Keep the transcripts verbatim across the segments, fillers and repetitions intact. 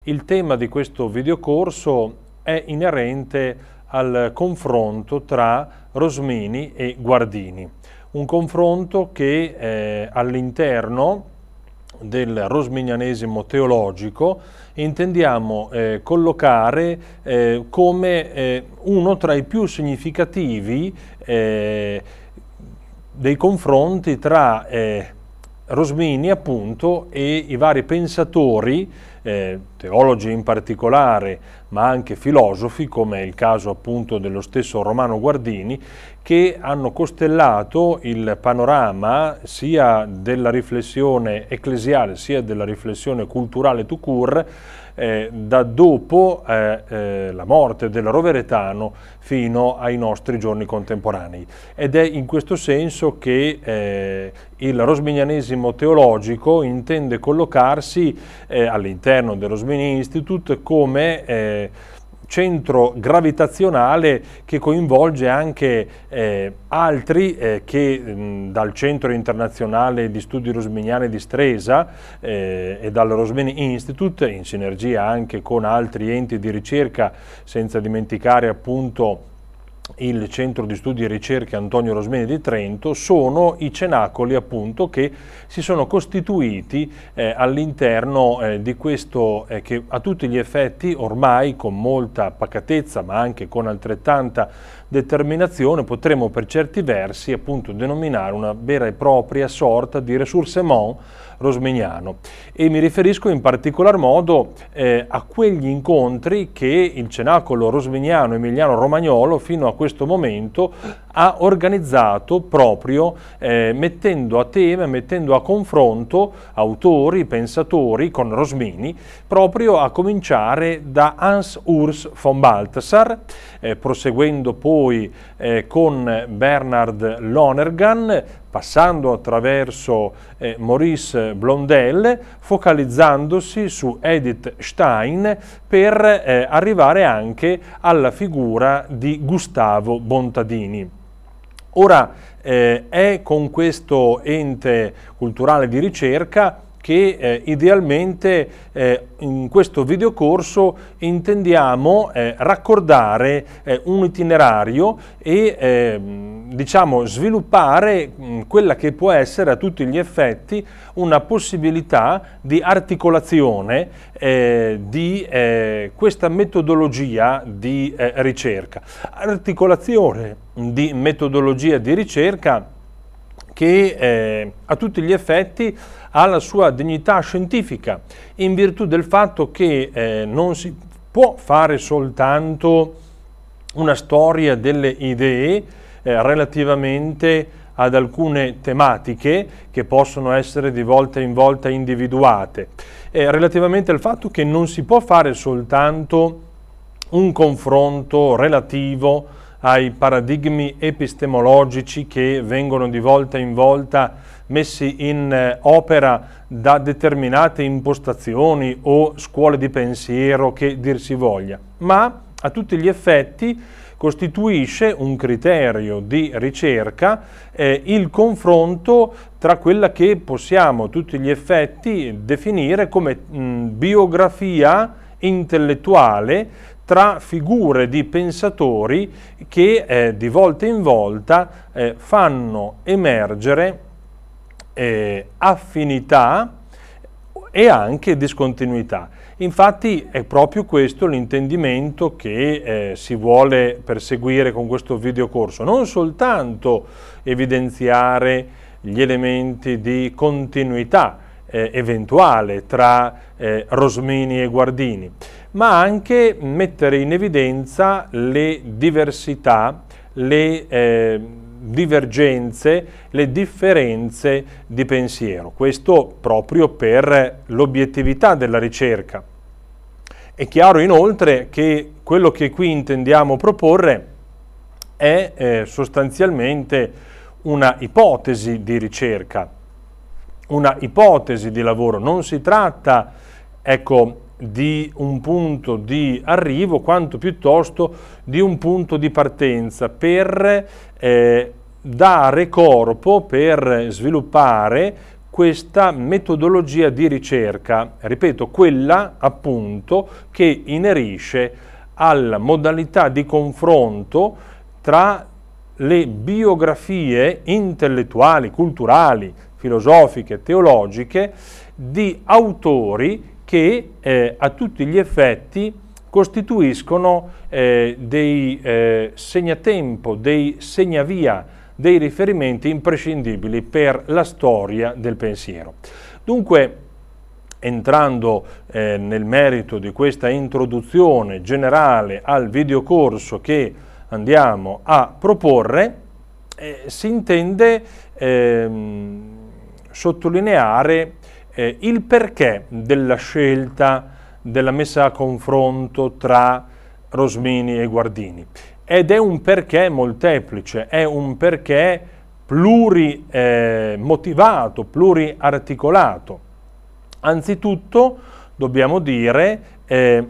Il tema di questo videocorso è inerente al confronto tra Rosmini e Guardini, un confronto che eh, all'interno del rosminianesimo teologico intendiamo eh, collocare eh, come eh, uno tra i più significativi eh, dei confronti tra eh, Rosmini appunto e i vari pensatori, eh, teologi in particolare, ma anche filosofi, come è il caso appunto dello stesso Romano Guardini, che hanno costellato il panorama sia della riflessione ecclesiale sia della riflessione culturale tout court, eh, da dopo eh, eh, la morte del Roveretano fino ai nostri giorni contemporanei. Ed è in questo senso che eh, il rosminianesimo teologico intende collocarsi eh, all'interno del Rosmini Institute come eh, centro gravitazionale che coinvolge anche eh, altri eh, che mh, dal Centro Internazionale di Studi Rosminiani di Stresa eh, e dal Rosmini Institute, in sinergia anche con altri enti di ricerca, senza dimenticare appunto il Centro di Studi e Ricerche Antonio Rosmini di Trento, sono i cenacoli appunto che si sono costituiti eh, all'interno eh, di questo eh, che a tutti gli effetti ormai con molta pacatezza ma anche con altrettanta determinazione potremmo per certi versi appunto denominare una vera e propria sorta di ressourcement rosminiano, e mi riferisco in particolar modo eh, a quegli incontri che il cenacolo rosminiano Emiliano Romagnolo fino a questo momento ha organizzato proprio eh, mettendo a tema, mettendo a confronto autori, pensatori con Rosmini, proprio a cominciare da Hans Urs von Balthasar, eh, proseguendo poi eh, con Bernard Lonergan, passando attraverso eh, Maurice Blondel, focalizzandosi su Edith Stein per eh, arrivare anche alla figura di Gustavo Bontadini. Ora eh, è con questo ente culturale di ricerca che eh, idealmente eh, in questo videocorso intendiamo eh, raccordare eh, un itinerario e eh, diciamo sviluppare mh, quella che può essere a tutti gli effetti una possibilità di articolazione eh, di eh, questa metodologia di eh, ricerca. Articolazione di metodologia di ricerca che eh, a tutti gli effetti ha la sua dignità scientifica, in virtù del fatto che eh, non si può fare soltanto una storia delle idee eh, relativamente ad alcune tematiche che possono essere di volta in volta individuate, eh, relativamente al fatto che non si può fare soltanto un confronto relativo ai paradigmi epistemologici che vengono di volta in volta messi in eh, opera da determinate impostazioni o scuole di pensiero che dir si voglia, ma a tutti gli effetti costituisce un criterio di ricerca eh, il confronto tra quella che possiamo a tutti gli effetti definire come mh, biografia intellettuale tra figure di pensatori che eh, di volta in volta eh, fanno emergere eh, affinità e anche discontinuità. Infatti è proprio questo l'intendimento che eh, si vuole perseguire con questo videocorso, non soltanto evidenziare gli elementi di continuità eh, eventuale tra eh, Rosmini e Guardini, ma anche mettere in evidenza le diversità, le eh, divergenze, le differenze di pensiero. Questo proprio per l'obiettività della ricerca. È chiaro inoltre che quello che qui intendiamo proporre è eh, sostanzialmente una ipotesi di ricerca, una ipotesi di lavoro. Non si tratta, ecco, di un punto di arrivo, quanto piuttosto di un punto di partenza per eh, dare corpo, per sviluppare questa metodologia di ricerca, ripeto, quella appunto che inerisce alla modalità di confronto tra le biografie intellettuali, culturali, filosofiche, teologiche di autori che eh, a tutti gli effetti costituiscono eh, dei eh, segnatempo, dei segnavia, dei riferimenti imprescindibili per la storia del pensiero. Dunque, entrando eh, nel merito di questa introduzione generale al videocorso che andiamo a proporre, eh, si intende ehm, sottolineare eh, il perché della scelta della messa a confronto tra Rosmini e Guardini. Ed è un perché molteplice, è un perché plurimotivato, eh, pluriarticolato. Anzitutto dobbiamo dire eh,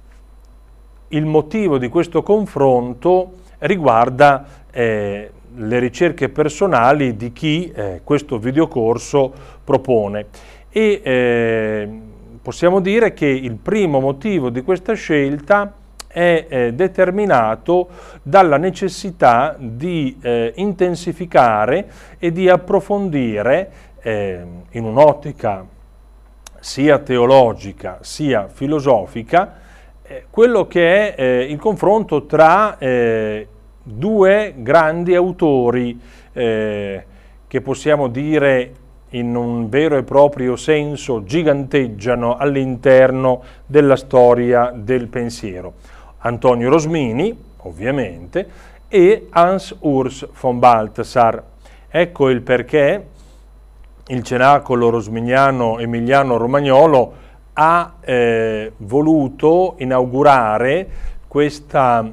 il motivo di questo confronto riguarda eh, le ricerche personali di chi eh, questo videocorso propone e eh, possiamo dire che il primo motivo di questa scelta è eh, determinato dalla necessità di eh, intensificare e di approfondire eh, in un'ottica sia teologica sia filosofica eh, quello che è eh, il confronto tra eh, due grandi autori eh, che possiamo dire in un vero e proprio senso giganteggiano all'interno della storia del pensiero. Antonio Rosmini, ovviamente, e Hans Urs von Balthasar. Ecco il perché il Cenacolo Rosminiano Emiliano Romagnolo ha eh, voluto inaugurare questa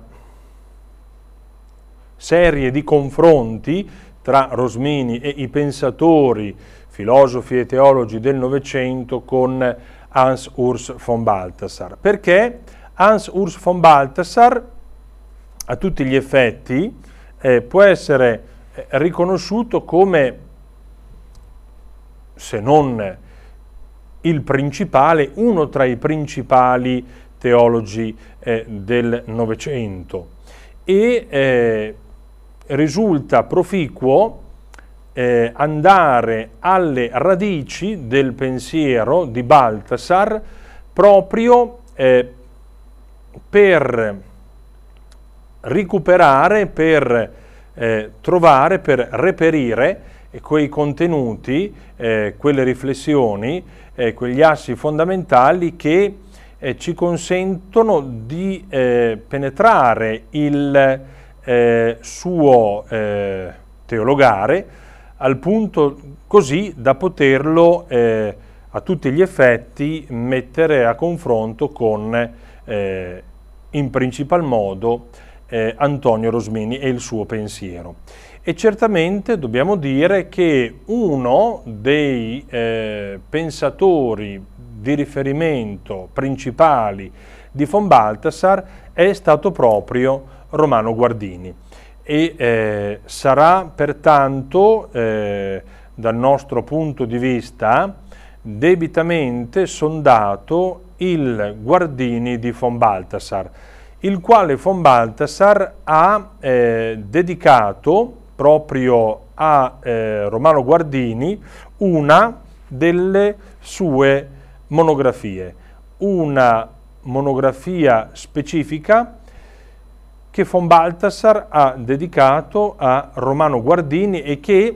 serie di confronti tra Rosmini e i pensatori, filosofi e teologi del Novecento con Hans Urs von Balthasar. Perché Hans Urs von Balthasar, a tutti gli effetti, eh, può essere riconosciuto come, se non il principale, uno tra i principali teologi eh, del Novecento e eh, risulta proficuo eh, andare alle radici del pensiero di Balthasar proprio eh, per recuperare, per eh, trovare, per reperire quei contenuti, eh, quelle riflessioni, eh, quegli assi fondamentali che eh, ci consentono di eh, penetrare il eh, suo eh, teologare al punto così da poterlo eh, a tutti gli effetti mettere a confronto con eh, in principal modo eh, Antonio Rosmini e il suo pensiero. E certamente dobbiamo dire che uno dei eh, pensatori di riferimento principali di von Balthasar è stato proprio Romano Guardini e eh, sarà pertanto eh, dal nostro punto di vista debitamente sondato il Guardini di von Balthasar, il quale von Balthasar ha eh, dedicato proprio a eh, Romano Guardini una delle sue monografie, una monografia specifica che von Balthasar ha dedicato a Romano Guardini e che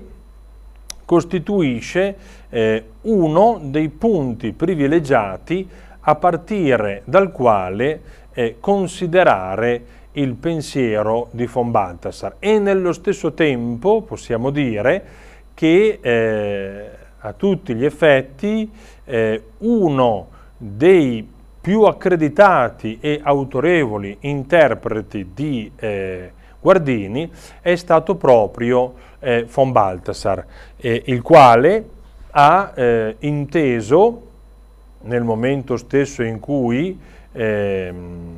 costituisce eh, uno dei punti privilegiati a partire dal quale eh, considerare il pensiero di von Balthasar e nello stesso tempo possiamo dire che eh, a tutti gli effetti eh, uno dei più accreditati e autorevoli interpreti di eh, Guardini è stato proprio eh, von Balthasar, eh, il quale ha eh, inteso nel momento stesso in cui eh,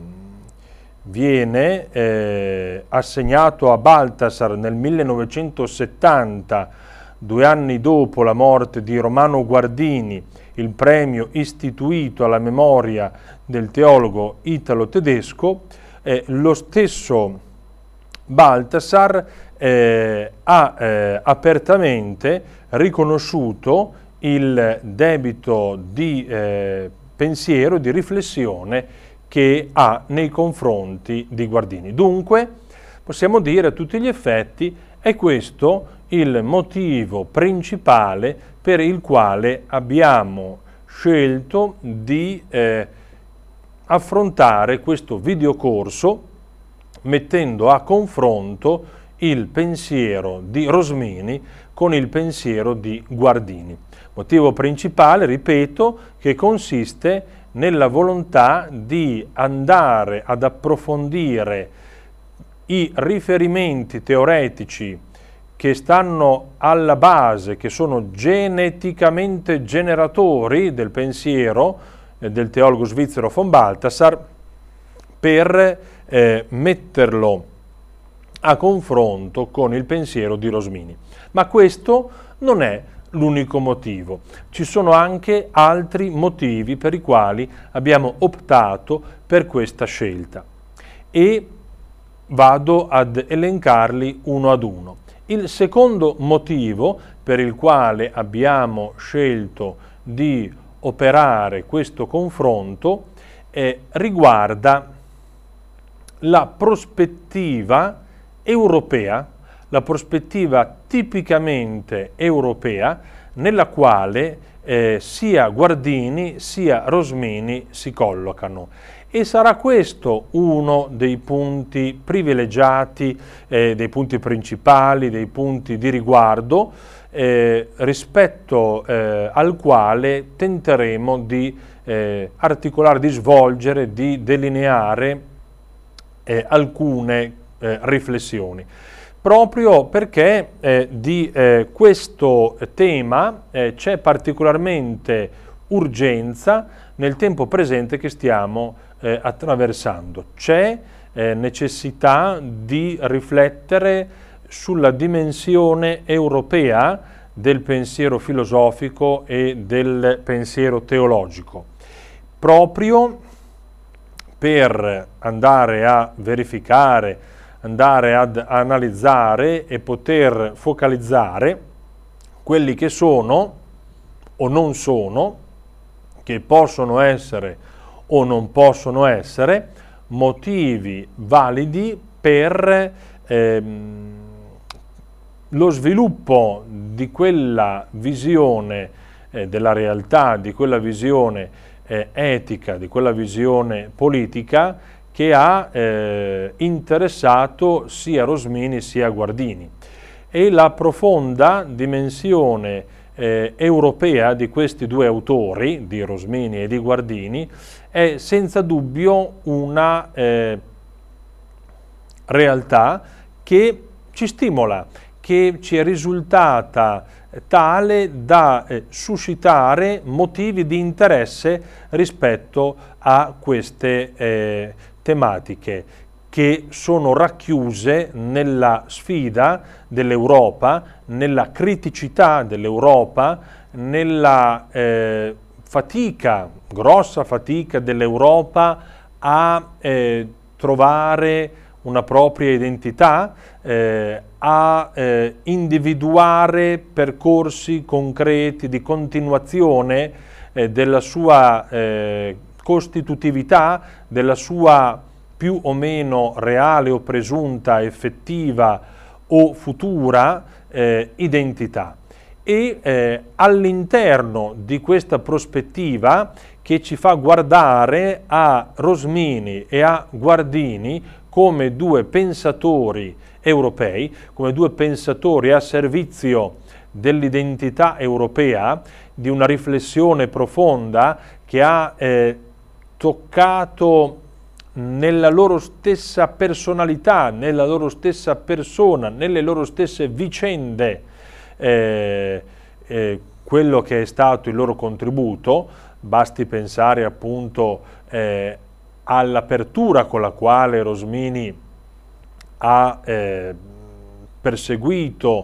viene eh, assegnato a Balthasar nel millenovecentosettanta due anni dopo la morte di Romano Guardini, il premio istituito alla memoria del teologo italo-tedesco, eh, lo stesso Balthasar eh, ha eh, apertamente riconosciuto il debito di eh, pensiero, di riflessione che ha nei confronti di Guardini. Dunque, possiamo dire a tutti gli effetti, è questo il motivo principale per il quale abbiamo scelto di eh, affrontare questo videocorso mettendo a confronto il pensiero di Rosmini con il pensiero di Guardini. Motivo principale, ripeto, che consiste nella volontà di andare ad approfondire i riferimenti teoretici che stanno alla base, che sono geneticamente generatori del pensiero eh, del teologo svizzero von Balthasar, per eh, metterlo a confronto con il pensiero di Rosmini. Ma questo non è l'unico motivo. Ci sono anche altri motivi per i quali abbiamo optato per questa scelta e vado ad elencarli uno ad uno. Il secondo motivo per il quale abbiamo scelto di operare questo confronto eh, riguarda la prospettiva europea, la prospettiva tipicamente europea nella quale eh, sia Guardini sia Rosmini si collocano. E sarà questo uno dei punti privilegiati, eh, dei punti principali, dei punti di riguardo eh, rispetto eh, al quale tenteremo di eh, articolare, di svolgere, di delineare eh, alcune eh, riflessioni. Proprio perché eh, di eh, questo tema eh, c'è particolarmente urgenza nel tempo presente che stiamo eh, attraversando. C'è eh, necessità di riflettere sulla dimensione europea del pensiero filosofico e del pensiero teologico, proprio per andare a verificare, andare ad analizzare e poter focalizzare quelli che sono o non sono, che possono essere o non possono essere, motivi validi per ehm, lo sviluppo di quella visione eh, della realtà, di quella visione eh, etica, di quella visione politica che ha eh, interessato sia Rosmini sia Guardini. E la profonda dimensione eh, europea di questi due autori, di Rosmini e di Guardini, è senza dubbio una eh, realtà che ci stimola, che ci è risultata tale da eh, suscitare motivi di interesse rispetto a queste eh, tematiche che sono racchiuse nella sfida dell'Europa, nella criticità dell'Europa, nella eh, fatica, grossa fatica dell'Europa a eh, trovare una propria identità, eh, a eh, individuare percorsi concreti di continuazione eh, della sua eh, costitutività, della sua più o meno reale o presunta, effettiva o futura eh, identità. E eh, all'interno di questa prospettiva che ci fa guardare a Rosmini e a Guardini come due pensatori europei, come due pensatori a servizio dell'identità europea, di una riflessione profonda che ha eh, toccato nella loro stessa personalità, nella loro stessa persona, nelle loro stesse vicende, eh, eh, quello che è stato il loro contributo. Basti pensare appunto eh, all'apertura con la quale Rosmini ha eh, perseguito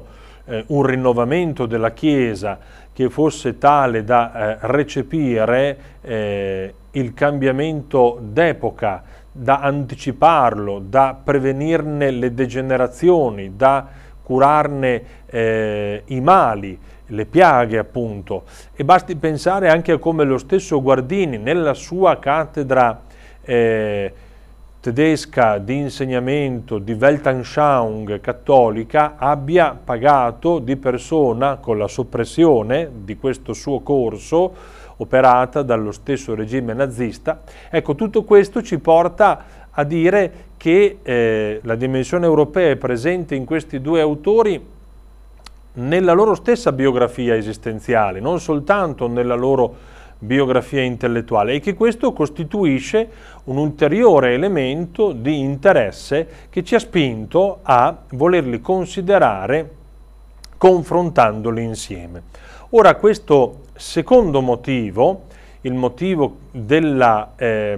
eh, un rinnovamento della Chiesa che fosse tale da eh, recepire eh, il cambiamento d'epoca, da anticiparlo, da prevenirne le degenerazioni, da curarne eh, i mali, le piaghe appunto. E basti pensare anche a come lo stesso Guardini nella sua cattedra eh, tedesca di insegnamento di Weltanschauung cattolica abbia pagato di persona, con la soppressione di questo suo corso operata dallo stesso regime nazista. Ecco, tutto questo ci porta a dire che eh, la dimensione europea è presente in questi due autori nella loro stessa biografia esistenziale, non soltanto nella loro biografia intellettuale, e che questo costituisce un ulteriore elemento di interesse che ci ha spinto a volerli considerare confrontandoli insieme. Ora, questo secondo motivo, il motivo della eh,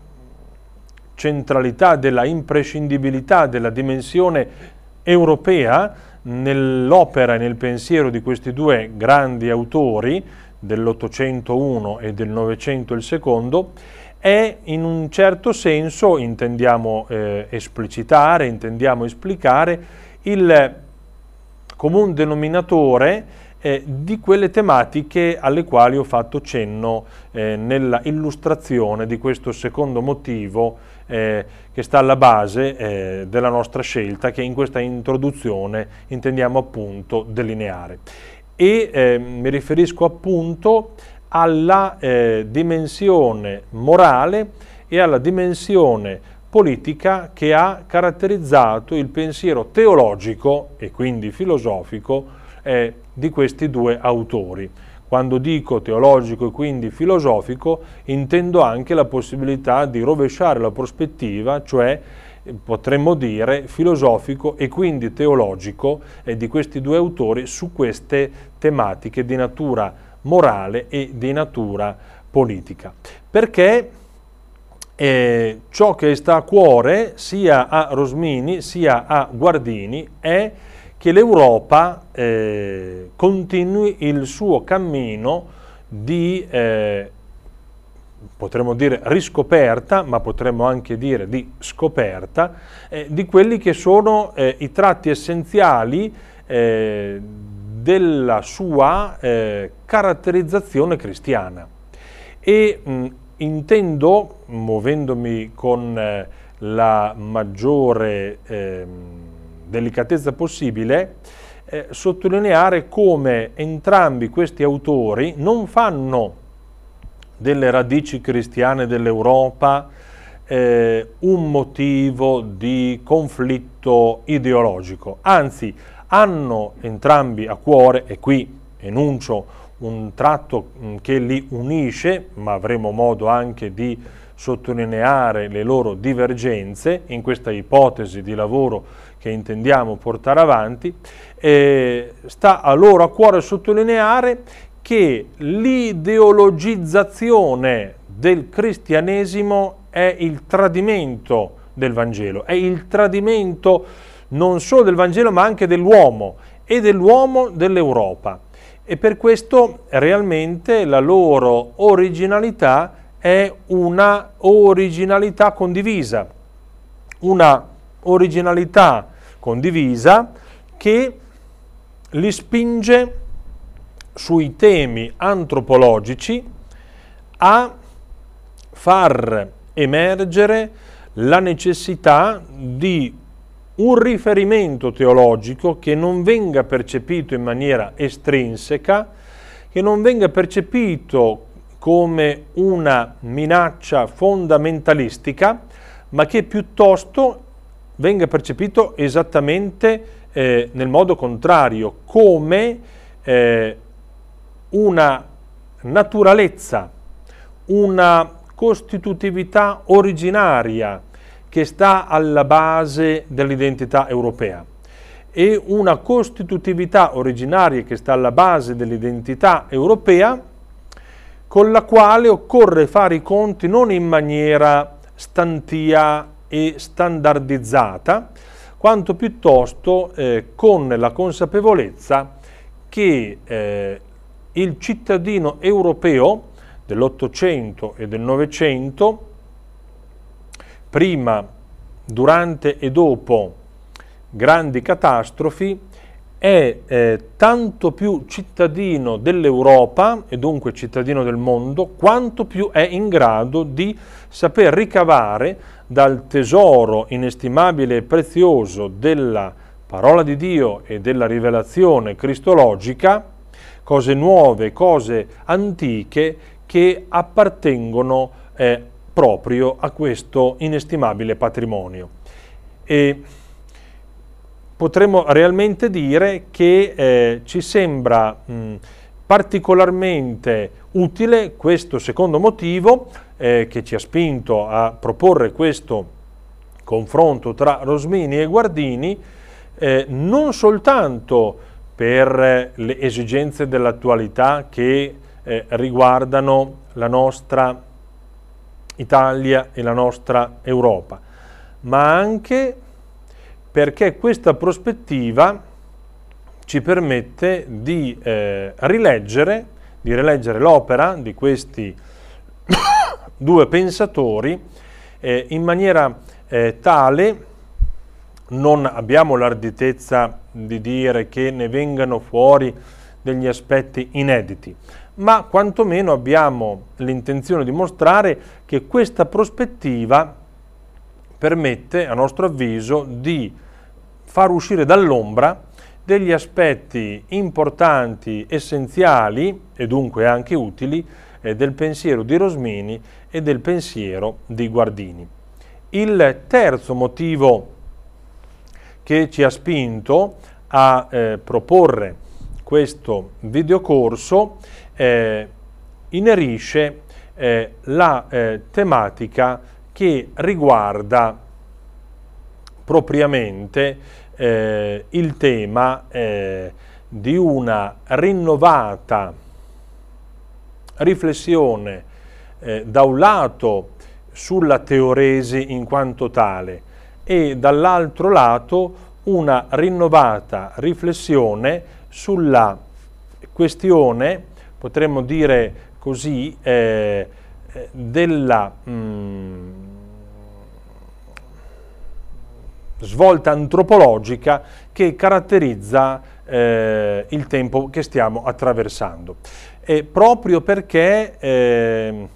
centralità, della imprescindibilità della dimensione europea nell'opera e nel pensiero di questi due grandi autori dell'Ottocento uno e del Novecento il secondo, è in un certo senso, intendiamo eh, esplicitare, intendiamo esplicare, il comune denominatore eh, di quelle tematiche alle quali ho fatto cenno eh, nella illustrazione di questo secondo motivo eh, che sta alla base eh, della nostra scelta, che in questa introduzione intendiamo appunto delineare. E eh, mi riferisco appunto alla eh, dimensione morale e alla dimensione politica che ha caratterizzato il pensiero teologico e quindi filosofico eh, di questi due autori. Quando dico teologico e quindi filosofico intendo anche la possibilità di rovesciare la prospettiva, cioè potremmo dire filosofico e quindi teologico eh, di questi due autori su queste tematiche di natura morale e di natura politica. Perché eh, ciò che sta a cuore sia a Rosmini sia a Guardini è che l'Europa eh, continui il suo cammino di eh, potremmo dire riscoperta, ma potremmo anche dire di scoperta, eh, di quelli che sono eh, i tratti essenziali eh, della sua eh, caratterizzazione cristiana. E mh, intendo, muovendomi con eh, la maggiore eh, delicatezza possibile, eh, sottolineare come entrambi questi autori non fanno delle radici cristiane dell'Europa eh, un motivo di conflitto ideologico, anzi hanno entrambi a cuore, e qui enuncio un tratto che li unisce, ma avremo modo anche di sottolineare le loro divergenze in questa ipotesi di lavoro che intendiamo portare avanti, eh, sta a loro a cuore sottolineare che l'ideologizzazione del cristianesimo è il tradimento del Vangelo, è il tradimento non solo del Vangelo ma anche dell'uomo e dell'uomo dell'Europa. E per questo realmente la loro originalità è una originalità condivisa, una originalità condivisa che li spinge sui temi antropologici a far emergere la necessità di un riferimento teologico che non venga percepito in maniera estrinseca, che non venga percepito come una minaccia fondamentalistica, ma che piuttosto venga percepito esattamente eh, nel modo contrario, come eh, una naturalezza, una costitutività originaria che sta alla base dell'identità europea, e una costitutività originaria che sta alla base dell'identità europea con la quale occorre fare i conti non in maniera stantia e standardizzata, quanto piuttosto eh, con la consapevolezza che eh, il cittadino europeo dell'Ottocento e del Novecento, prima, durante e dopo grandi catastrofi, è eh, tanto più cittadino dell'Europa e dunque cittadino del mondo, quanto più è in grado di saper ricavare dal tesoro inestimabile e prezioso della parola di Dio e della rivelazione cristologica cose nuove, cose antiche che appartengono eh, proprio a questo inestimabile patrimonio. E potremmo realmente dire che eh, ci sembra mh, particolarmente utile questo secondo motivo eh, che ci ha spinto a proporre questo confronto tra Rosmini e Guardini, eh, non soltanto per le esigenze dell'attualità che eh, riguardano la nostra Italia e la nostra Europa, ma anche perché questa prospettiva ci permette di eh, rileggere, di rileggere l'opera di questi due pensatori eh, in maniera eh, tale, non abbiamo l'arditezza di dire che ne vengano fuori degli aspetti inediti, ma quantomeno abbiamo l'intenzione di mostrare che questa prospettiva permette, a nostro avviso, di far uscire dall'ombra degli aspetti importanti, essenziali e dunque anche utili eh, del pensiero di Rosmini e del pensiero di Guardini. Il terzo motivo che ci ha spinto a eh, proporre questo videocorso eh, inerisce eh, la eh, tematica che riguarda propriamente eh, il tema eh, di una rinnovata riflessione eh, da un lato sulla teoresi in quanto tale e dall'altro lato una rinnovata riflessione sulla questione, potremmo dire così, eh, della mh, svolta antropologica che caratterizza eh, il tempo che stiamo attraversando. E proprio perché eh,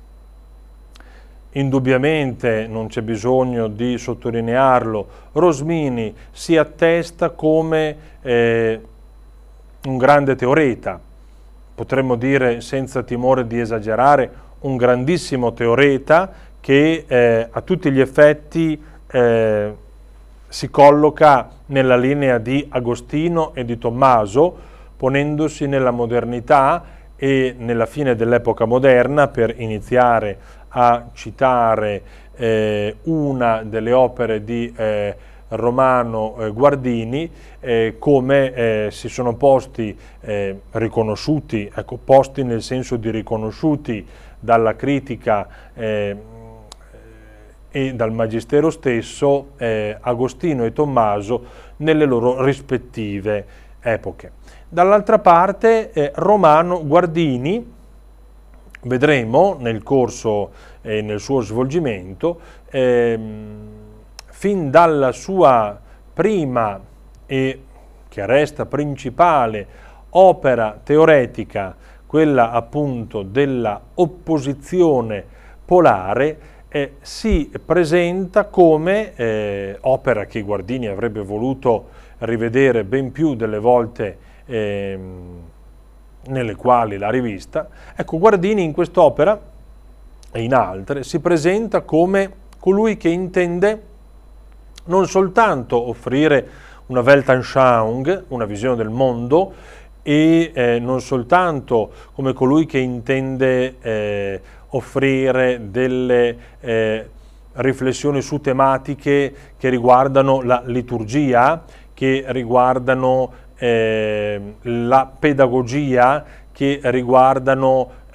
indubbiamente, non c'è bisogno di sottolinearlo, Rosmini si attesta come eh, un grande teoreta, potremmo dire senza timore di esagerare, un grandissimo teoreta che eh, a tutti gli effetti eh, si colloca nella linea di Agostino e di Tommaso, ponendosi nella modernità e nella fine dell'epoca moderna, per iniziare a citare eh, una delle opere di eh, Romano eh, Guardini, eh, come eh, si sono posti eh, riconosciuti, ecco, posti nel senso di riconosciuti dalla critica eh, e dal Magistero stesso eh, Agostino e Tommaso nelle loro rispettive epoche. Dall'altra parte eh, Romano Guardini, vedremo nel corso e nel suo svolgimento, ehm, fin dalla sua prima e che resta principale opera teoretica, quella appunto della opposizione polare, eh, si presenta come eh, opera che Guardini avrebbe voluto rivedere ben più delle volte eh, nelle quali l'ha rivista. Ecco, Guardini in quest'opera e in altre si presenta come colui che intende non soltanto offrire una Weltanschauung, una visione del mondo, e eh, non soltanto come colui che intende eh, offrire delle eh, riflessioni su tematiche che riguardano la liturgia, che riguardano eh, la pedagogia, che riguardano eh,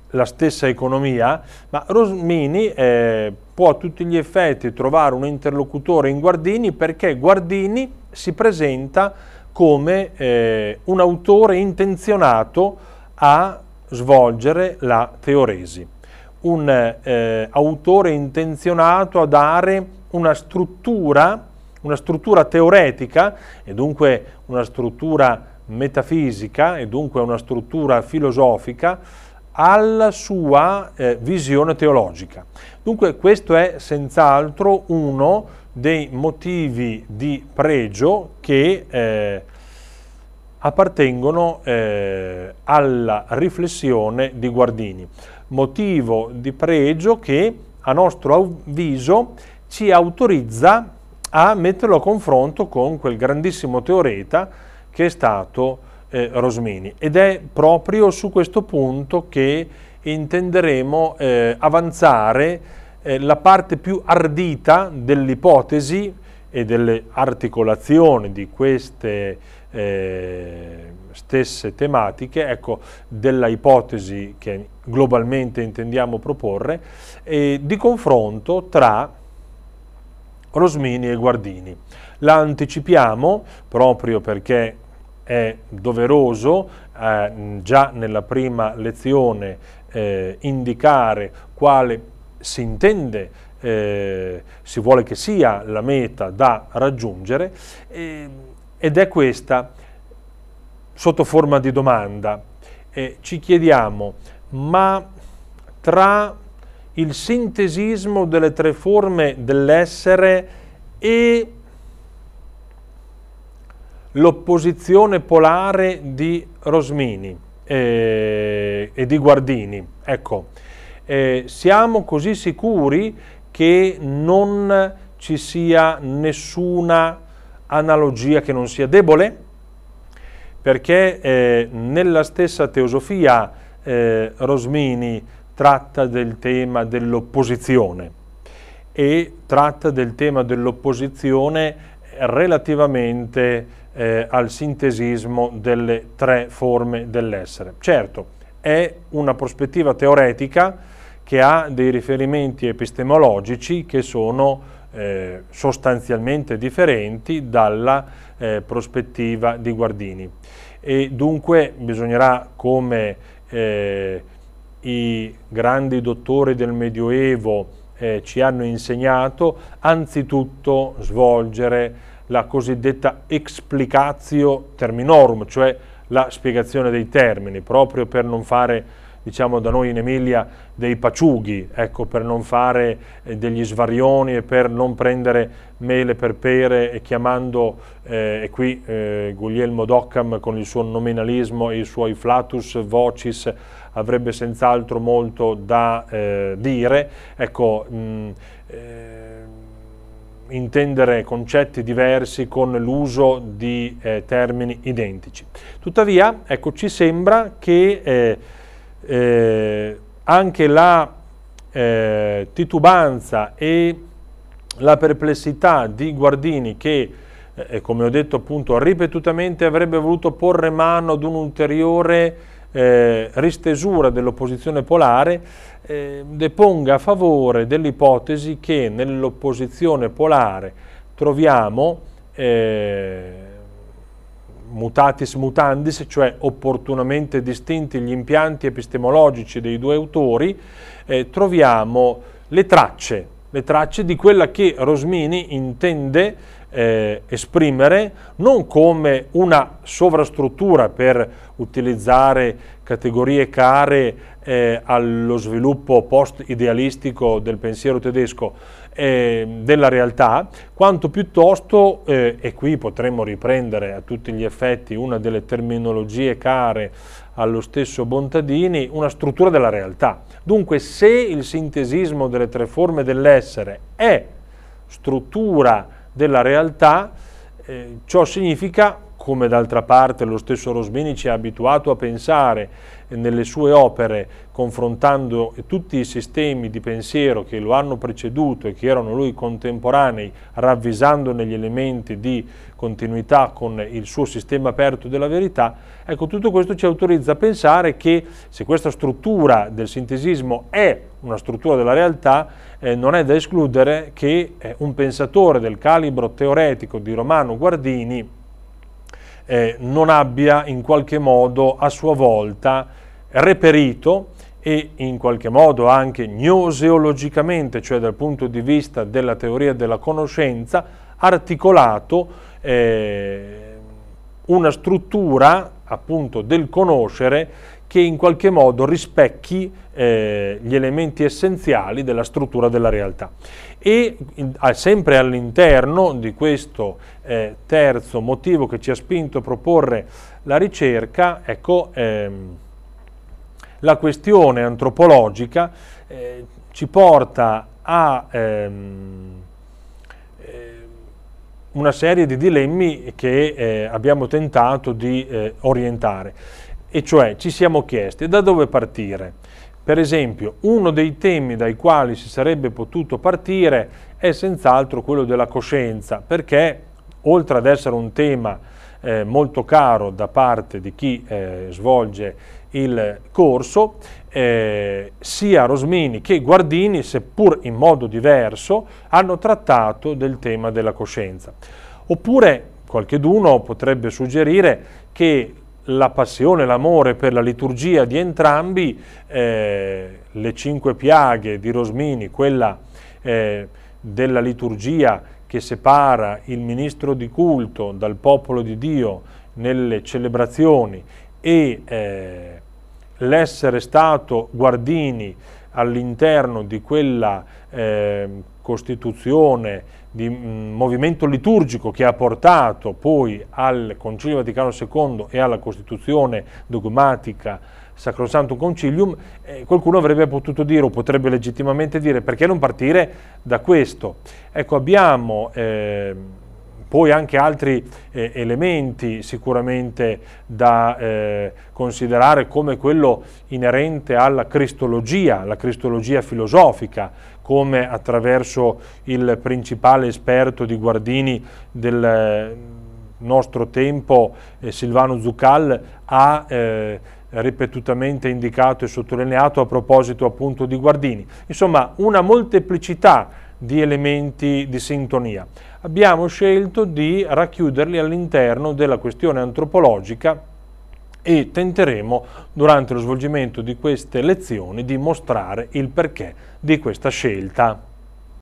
la stessa economia, ma Rosmini eh, può a tutti gli effetti trovare un interlocutore in Guardini, perché Guardini si presenta come eh, un autore intenzionato a svolgere la teoresi, un eh, autore intenzionato a dare una struttura, una struttura teoretica e dunque una struttura metafisica e dunque una struttura filosofica alla sua eh, visione teologica. Dunque questo è senz'altro uno dei motivi di pregio che eh, appartengono eh, alla riflessione di Guardini. Motivo di pregio che a nostro avviso ci autorizza a metterlo a confronto con quel grandissimo teoreta che è stato eh, Rosmini, ed è proprio su questo punto che intenderemo eh, avanzare eh, la parte più ardita dell'ipotesi e delle articolazioni di queste eh, stesse tematiche, ecco, della ipotesi che globalmente intendiamo proporre, e di confronto tra Rosmini e Guardini. La anticipiamo proprio perché è doveroso eh, già nella prima lezione eh, indicare quale si intende, eh, si vuole che sia la meta da raggiungere, eh, ed è questa sotto forma di domanda. Eh, ci chiediamo, ma tra il sintesismo delle tre forme dell'essere e l'opposizione polare di Rosmini eh, e di Guardini, ecco, eh, siamo così sicuri che non ci sia nessuna analogia che non sia debole? Perché eh, nella stessa teosofia eh, Rosmini tratta del tema dell'opposizione e tratta del tema dell'opposizione relativamente eh, al sintesismo delle tre forme dell'essere. Certo, è una prospettiva teoretica che ha dei riferimenti epistemologici che sono eh, sostanzialmente differenti dalla eh, prospettiva di Guardini, e dunque bisognerà, come eh, i grandi dottori del Medioevo eh, ci hanno insegnato, anzitutto svolgere la cosiddetta explicatio terminorum, cioè la spiegazione dei termini, proprio per non fare, diciamo da noi in Emilia, dei paciughi, ecco, per non fare eh, degli svarioni e per non prendere mele per pere, e chiamando, eh, e qui eh, Guglielmo d'Occam con il suo nominalismo e i suoi flatus vocis avrebbe senz'altro molto da eh, dire, ecco, mh, eh, intendere concetti diversi con l'uso di eh, termini identici. Tuttavia, ecco, ci sembra che eh, eh, anche la eh, titubanza e la perplessità di Guardini, che eh, come ho detto appunto ripetutamente avrebbe voluto porre mano ad un'ulteriore eh, ristesura dell'opposizione polare, eh, deponga a favore dell'ipotesi che nell'opposizione polare troviamo eh, mutatis mutandis, cioè opportunamente distinti gli impianti epistemologici dei due autori, eh, troviamo le tracce, le tracce di quella che Rosmini intende eh, esprimere non come una sovrastruttura, per utilizzare categorie care eh, allo sviluppo post-idealistico del pensiero tedesco, eh, della realtà, quanto piuttosto, eh, e qui potremmo riprendere a tutti gli effetti una delle terminologie care allo stesso Bontadini, una struttura della realtà. Dunque, se il sintesismo delle tre forme dell'essere è struttura della realtà, eh, ciò significa come d'altra parte lo stesso Rosmini ci ha abituato a pensare nelle sue opere, confrontando tutti i sistemi di pensiero che lo hanno preceduto e che erano lui contemporanei, ravvisando negli elementi di continuità con il suo sistema aperto della verità. Ecco, tutto questo ci autorizza a pensare che se questa struttura del sintesismo è una struttura della realtà, eh, non è da escludere che eh, un pensatore del calibro teoretico di Romano Guardini eh, non abbia in qualche modo a sua volta reperito e in qualche modo anche gnoseologicamente, cioè dal punto di vista della teoria della conoscenza, articolato eh, una struttura appunto del conoscere che in qualche modo rispecchi eh, gli elementi essenziali della struttura della realtà. E in, sempre all'interno di questo eh, terzo motivo che ci ha spinto a proporre la ricerca, ecco, ehm, la questione antropologica eh, ci porta a ehm, una serie di dilemmi che eh, abbiamo tentato di eh, orientare, e cioè ci siamo chiesti da dove partire. Per esempio, uno dei temi dai quali si sarebbe potuto partire è senz'altro quello della coscienza, perché oltre ad essere un tema eh, molto caro da parte di chi eh, svolge il corso, eh, sia Rosmini che Guardini, seppur in modo diverso, hanno trattato del tema della coscienza. Oppure qualcheduno potrebbe suggerire che la passione, l'amore per la liturgia di entrambi, eh, le cinque piaghe di Rosmini, quella eh, della liturgia che separa il ministro di culto dal popolo di Dio nelle celebrazioni, e eh, l'essere stato Guardini all'interno di quella eh, costituzione di mh, movimento liturgico che ha portato poi al Concilio Vaticano secondo e alla Costituzione dogmatica Sacrosanctum Concilium, eh, qualcuno avrebbe potuto dire, o potrebbe legittimamente dire, perché non partire da questo? Ecco, abbiamo eh, poi anche altri eh, elementi sicuramente da eh, considerare, come quello inerente alla cristologia, la cristologia filosofica, come attraverso il principale esperto di Guardini del nostro tempo, eh, Silvano Zuccal, ha eh, ripetutamente indicato e sottolineato a proposito appunto di Guardini. Insomma, una molteplicità di elementi di sintonia. Abbiamo scelto di racchiuderli all'interno della questione antropologica e tenteremo durante lo svolgimento di queste lezioni di mostrare il perché di questa scelta.